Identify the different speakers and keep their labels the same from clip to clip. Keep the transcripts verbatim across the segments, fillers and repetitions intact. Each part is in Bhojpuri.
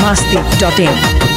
Speaker 1: masti dot in.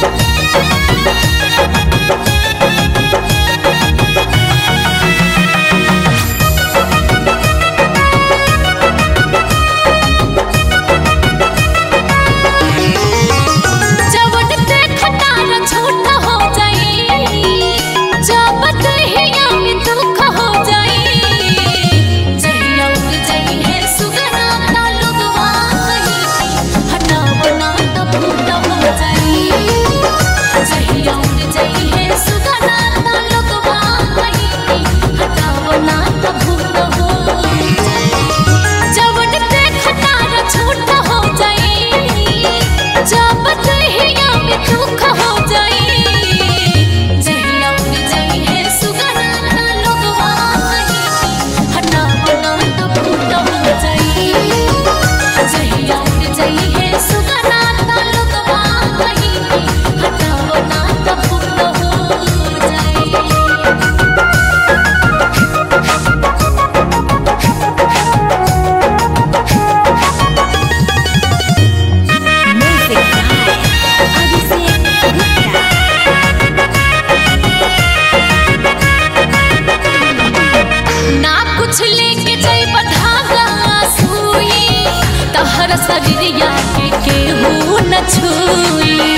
Speaker 2: शरीरिया के केहू न छुई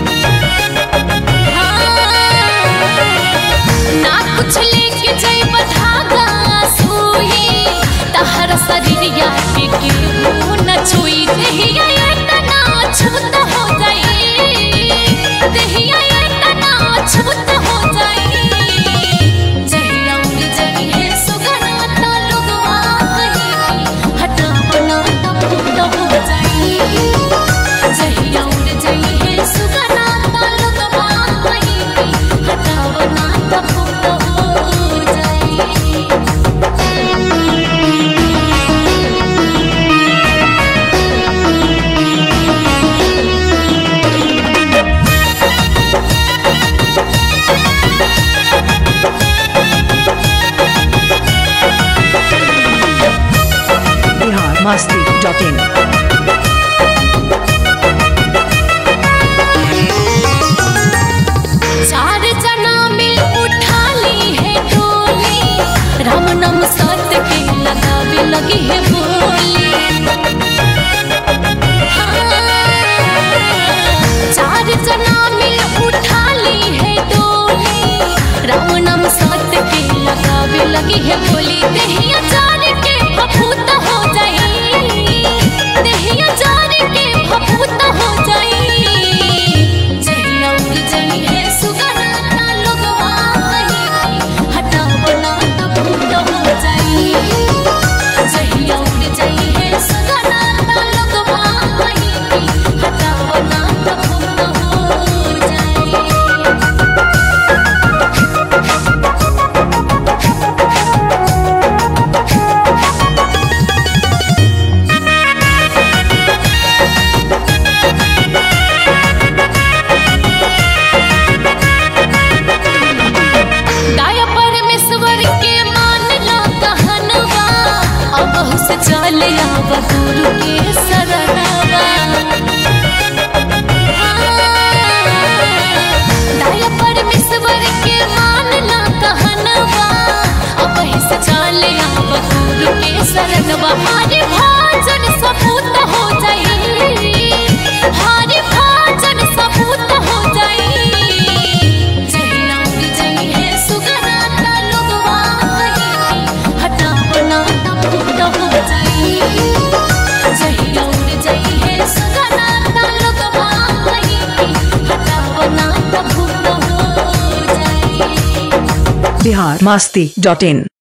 Speaker 2: ना कुछ लेके जाइब धागा सुई तहर शरीरिया के केहू न छुई देहिया इतना छूत हो जाई देहिया इतना छूत हो जाई जहिया उड़ जाई है सुगना ता लोगवा कहीं हटावना ता फूट हो जाई जहिया उड़ जाई है सुगना ता लोगवा कहीं हटावना ता फूट हो जाई।
Speaker 1: Bihar masti dot in.
Speaker 2: चार जना मिल उठा ली है डोली राम नाम सत के लगावे लगी है बोली चार जना मिल उठा ली है डोली राम नाम सत के लगावे लगी है बोली देहिया चार के भभूत हो जाई देहिया चार के भभूत हो जाई जहिया उड़ जाई है सुगना ता लोगवा कहीं हटावना ता फूट हो जाई जहिया उड़ जाई है सुगना ता लोगवा कहीं हटावना ता फूट हो जाई। दाया परमेश्वर के मानला कहनवा अब से चल आव गुरु के शरणवा दाया परमेश्वर के मानला कहनवा अब से चल आव गुरु के शरणवा हरे भजन सबूत हो जाई हरे भजन सबूत हो जाई जहिया उड़ जाई है सुगना ता लोगवा कहीं हटावना ता फूट हो जाई जहिया उड़ जाई है सुगना ता लोगवा कहीं हटावना ता फूट हो जाई।
Speaker 1: Bihar masti dot in.